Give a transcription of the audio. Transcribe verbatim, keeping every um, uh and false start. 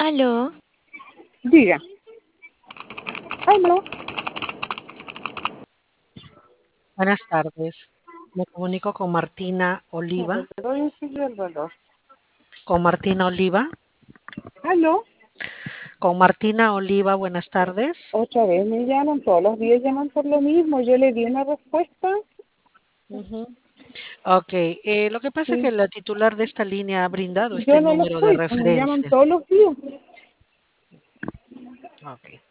Aló, Diga. Aló. Buenas tardes. Me comunico con Martina A ver, Oliva. le doy enseguida el valor. Con Martina Oliva. Aló. Con Martina Oliva, buenas tardes. Otra vez me llaman, todos los días llaman por lo mismo. Yo le di una respuesta. Ujú. Ok, eh, lo que pasa es que Sí. la titular de esta línea ha brindado este Yo no lo número de soy, pues me llaman referencia. todos los días. Ok.